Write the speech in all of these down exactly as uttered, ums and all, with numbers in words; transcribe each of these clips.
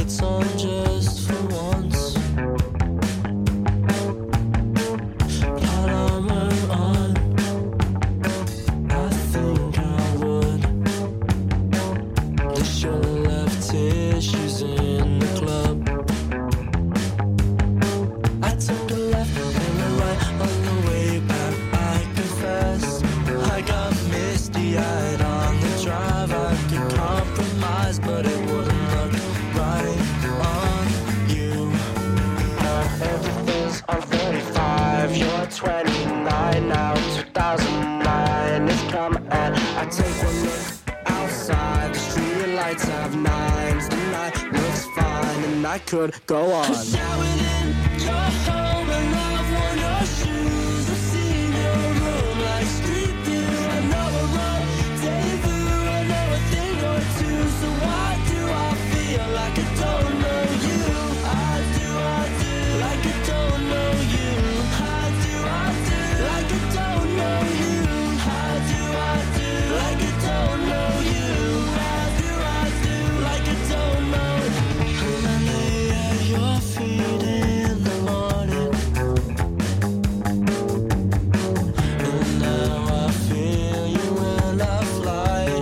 lights on just for once. Got armor on, I think I would. They should have left tissues in the club. I took a left and a right on the way back, I confess. I got misty-eyed on the drive. I could compromise, but it wouldn't look right on you. Now everything's on thirty-five. You're twenty-nine now. two thousand nine is coming and I take one look outside. The street lights have nines. The night looks fine and I could go on. Cause now within your home and I've worn your shoes. I've seen your room like street view. I know a rendezvous. I know a thing or two. So why do I feel like I don't know you? I do, I do, like I don't know you. I do, I do, like I don't know you. I do, I do, like I don't know you. I do, I do, like I don't know. And I lay at your feet in the morning. And now I feel you in a flight.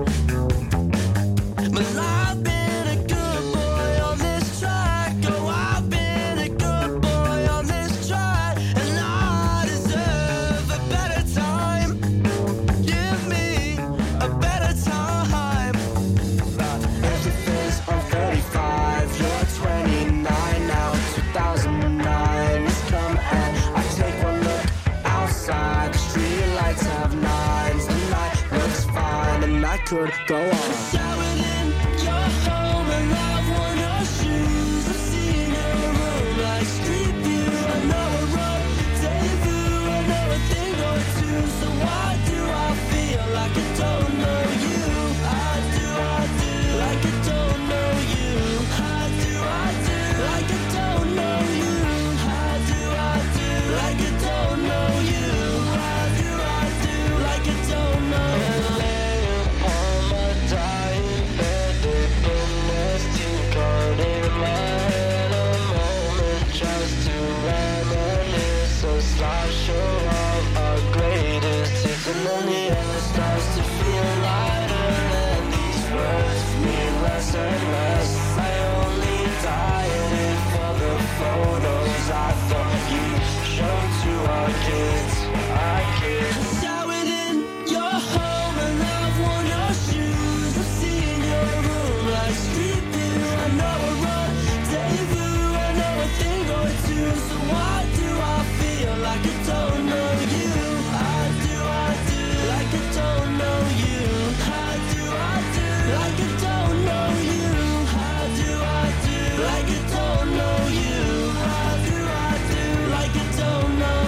But I've been a good boy on this track. Oh, I've been a good boy on this track. And I deserve a better time. Give me a better time. Everything's on thirty-five. You're twenty-nine now. two thousand nine is coming and I take one look outside. The street lights have nines. The night looks fine and I could go on. Showering in your home and I've worn your shoes. I've seen your room like street view. I know a rendezvous. I know a thing or two. So why do I feel like I don't know you? I do, I do, like I don't know you. I do, I do, like I don't know you. I do, I do, like I don't know you. I do, I do, like I don't know you. And lay upon my dying bed, the goodness to God in my head. A moment just to reminisce. A slideshow of our greatest hits. And then the air starts to feel lighter and these words mean less and less. I only dieted for the photos I thought you showed to our kids. I kids. Now within your home and I've worn your shoes. I've seen your room like street view. I know a rendezvous. I know a thing or two. So why do I feel like I don't know you? I do, I do, like I don't know you. I do, I do, like I don't know you. I do, I do, like I don't know you. I do, I do, like I don't know.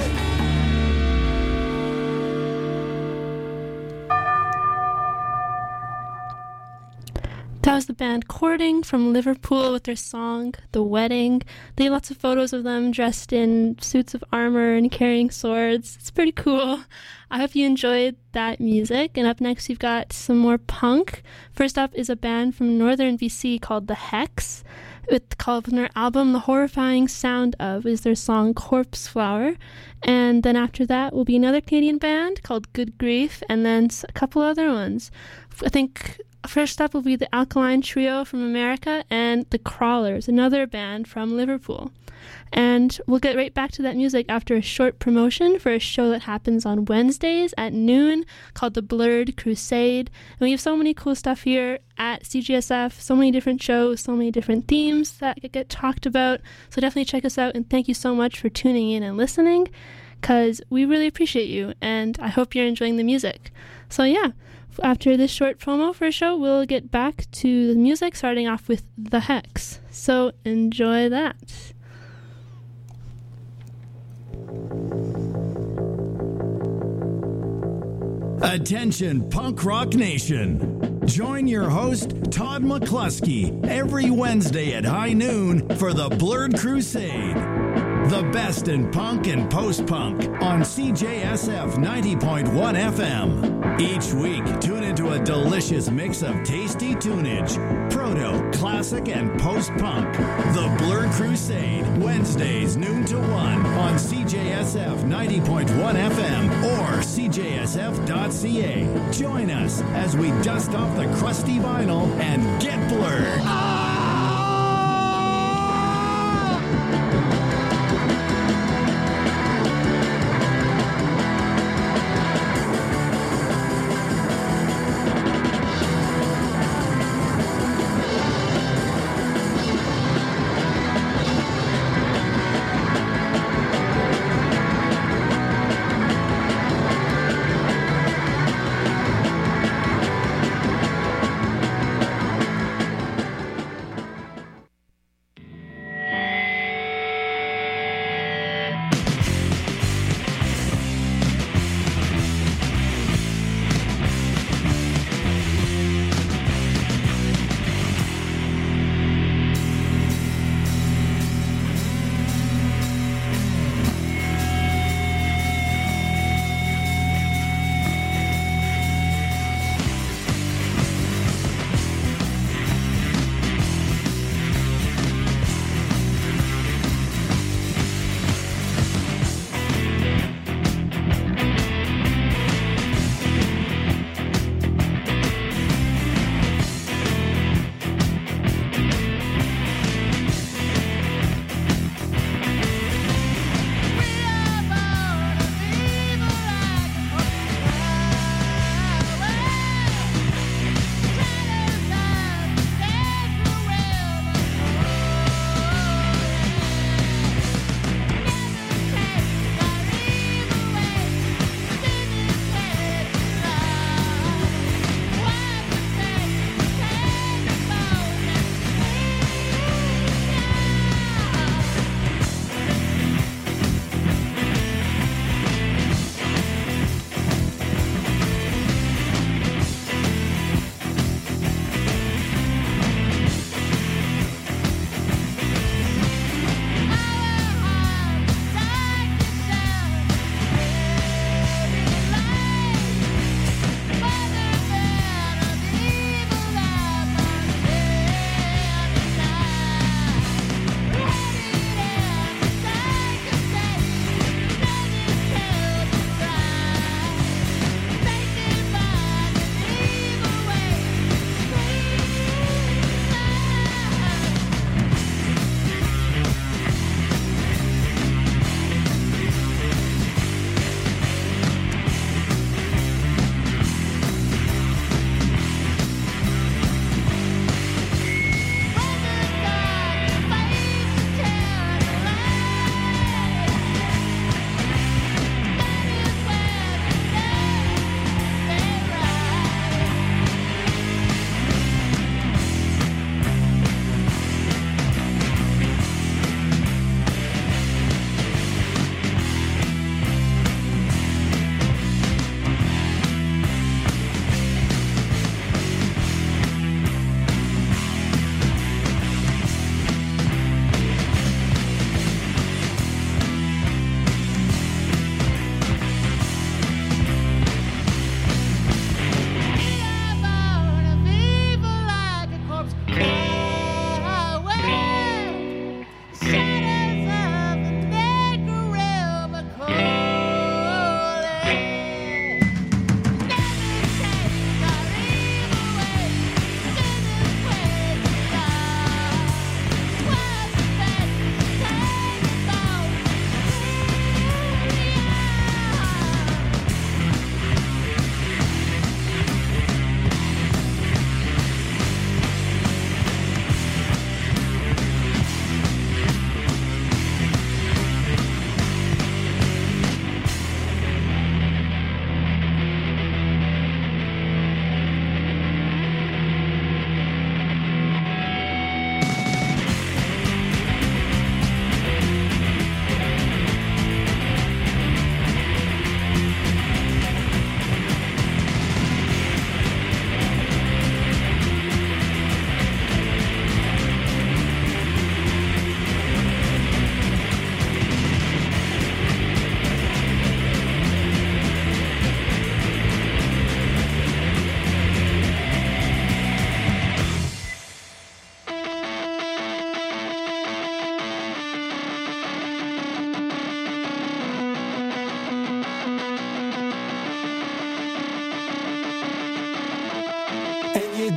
That was the band Courting from Liverpool with their song The Wedding. They have lots of photos of them dressed in suits of armor and carrying swords. It's pretty cool. I hope you enjoyed that music. And up next we've got some more punk. First up is a band from northern B C called The Hex. With called from their album The Horrifying Sound Of is their song Corpse Flower. And then after that will be another Canadian band called Good Grief, and then s- a couple other ones. I think first up will be the Alkaline Trio from America and the Crawlers, another band from Liverpool. And we'll get right back to that music after a short promotion for a show that happens on Wednesdays at noon called The Blurred Crusade. And we have so many cool stuff here at C G S F, so many different shows, so many different themes that get talked about. So definitely check us out, and thank you so much for tuning in and listening, because we really appreciate you, and I hope you're enjoying the music. So yeah, after this short promo for a show, we'll get back to the music, starting off with The Hex. So enjoy that. Attention, Punk Rock Nation. Join your host, Todd McCluskey, every Wednesday at high noon for the Blurred Crusade. The best in punk and post-punk on C J S F ninety point one F M. Each week, tune into a delicious mix of tasty tunage, proto, classic, and post-punk. The Blur Crusade, Wednesdays noon to one on C J S F ninety point one F M or C J S F dot C A. Join us as we dust off the crusty vinyl and get blurred.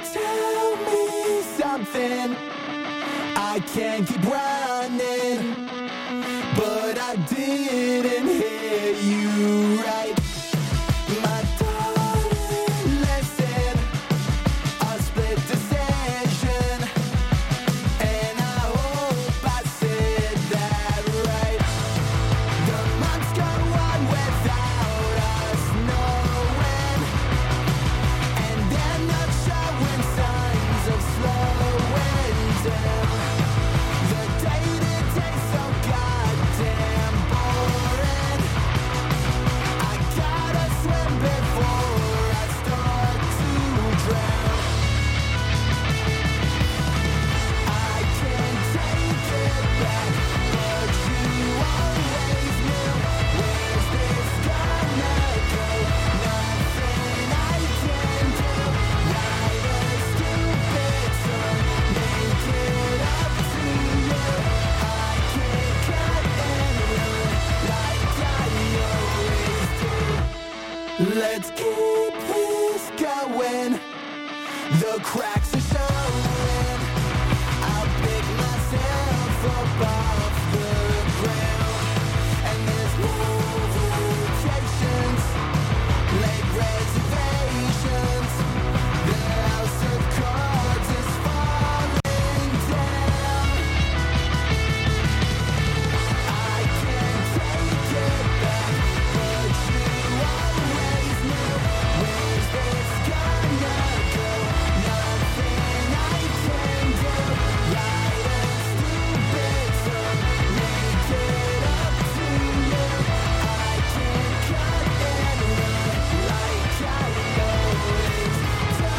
tell me something. I can't keep running, but I didn't hear you right. My darling, listen, a split decision, and I hope I said that right. The months go on without us knowing, and they're not showing signs of slowing down. The day-to-day's so goddamn boring. I gotta swim before I start to drown. I can't take it back, but you always knew. Where's this gonna go? Nothing I can do. Write a stupid song, make it up to you. I can't cut and run like I always do. Let's keep this going. The cracks are showing. I'll pick myself up off the ground, and there's no vacations, late reservations. The house of cards is falling down. I can't take it back, but you always knew. Where's this gonna go? Nothing I can do. Write a stupid song, make it up to you. I can't cut and run like I always do.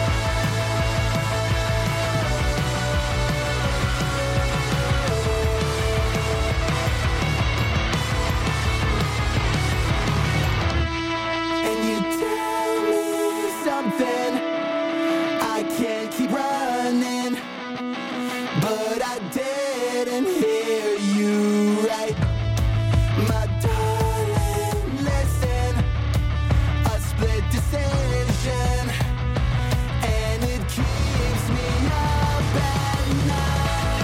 And you tell me something. I can't keep running, but I didn't hear you right. My darling, listen, a split decision, and it keeps me up at night.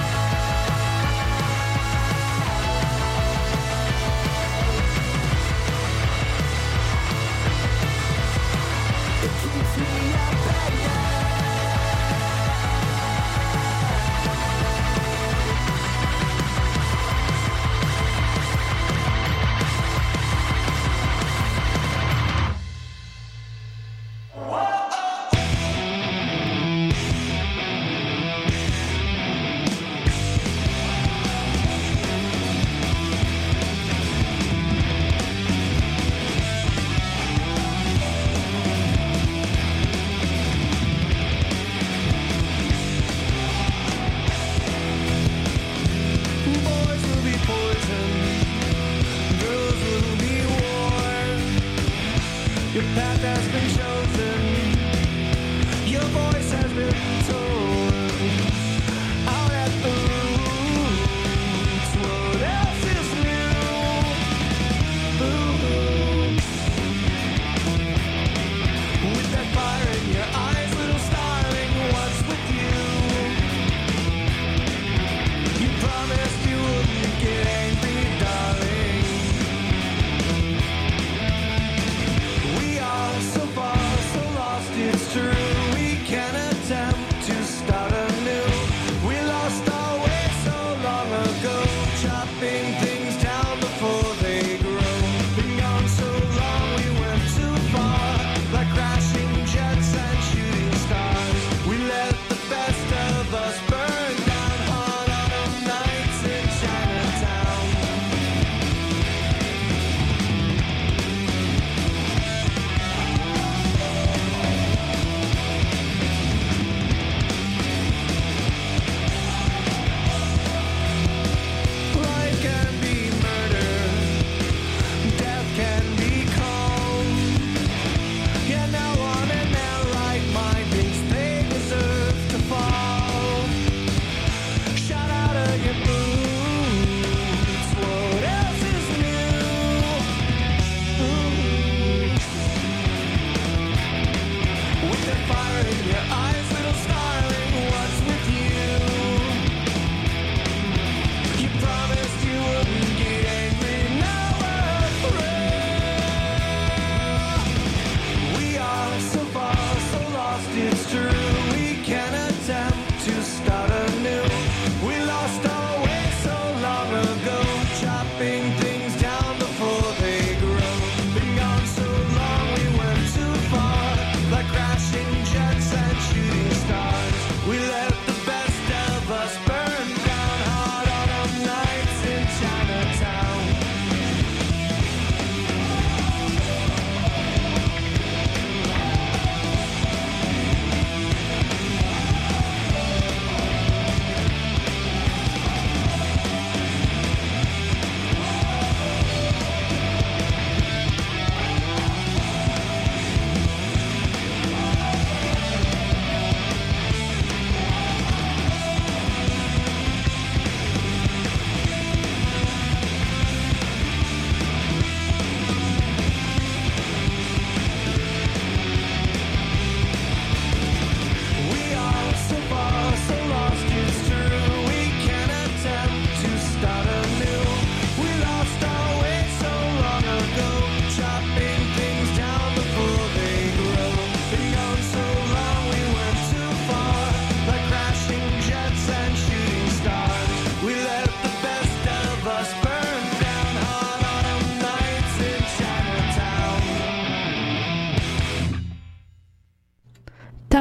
It keeps me up at night. Boys will be poisoned, girls will be warned. Your path has been chosen, your voice has been torn. Out at the roots, what else is new? Ooh. With that fire in your eyes, little starling, what's with you? You promised you would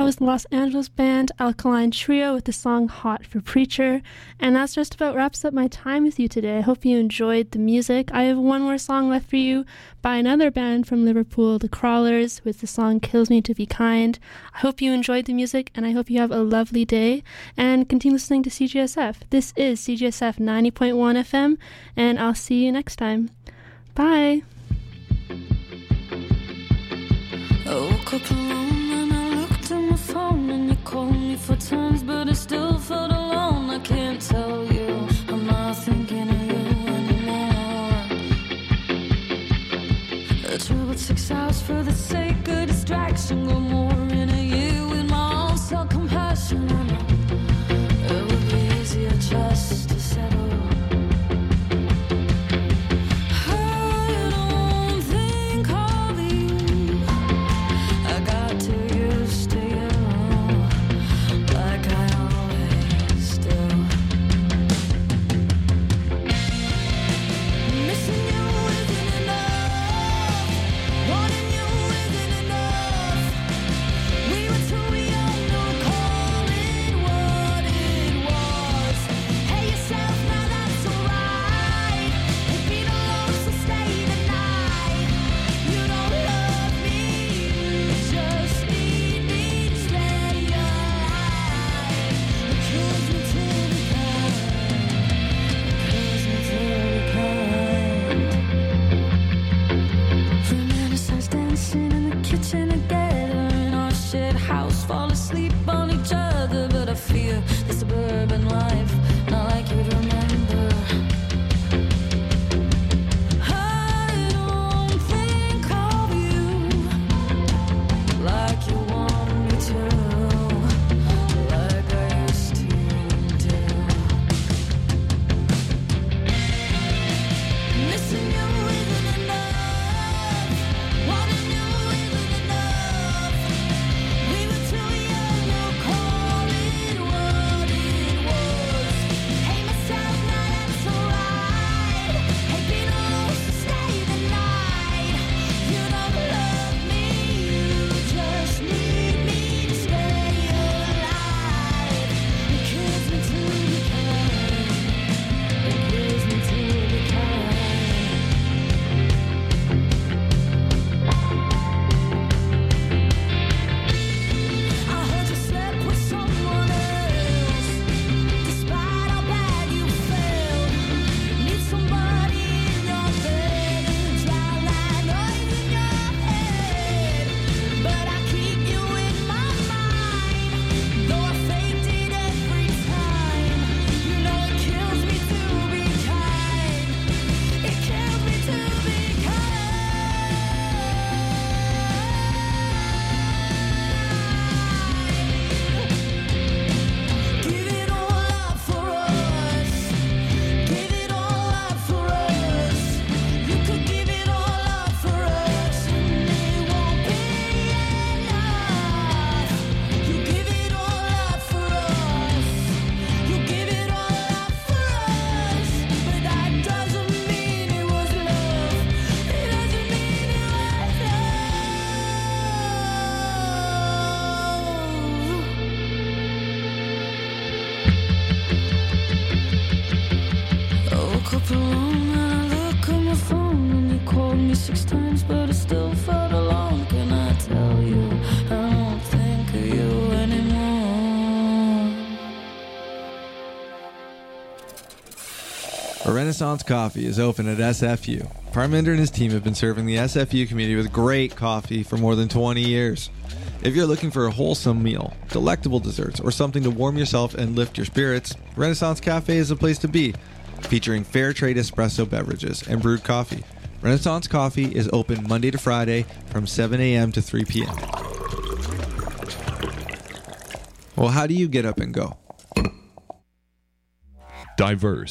was the Los Angeles band Alkaline Trio with the song Hot for Preacher. And that's just about wraps up my time with you today. I hope you enjoyed the music. I have one more song left for you by another band from Liverpool, The Crawlers, with the song Kills Me to Be Kind. I hope you enjoyed the music, and I hope you have a lovely day, and continue listening to C J S F. This is C J S F ninety point one F M, and I'll see you next time. Bye! I woke up alone and I looked at my phone, and you called me four times, but I still felt alone. I can't tell you, I'm not thinking of you anymore. I traveled six hours for the sake of distraction, go more in a year with my own self-compassion. I know it would be easier just to settle. Six times, but I still felt alone. Can I tell you, I don't think of you anymore. A Renaissance Coffee is open at S F U. Parminder and his team have been serving the S F U community with great coffee for more than twenty years. If you're looking for a wholesome meal, delectable desserts, or something to warm yourself and lift your spirits, Renaissance Cafe is the place to be, featuring fair trade espresso beverages and brewed coffee. Renaissance Coffee is open Monday to Friday from seven a.m. to three p.m. Well, how do you get up and go? Diverse.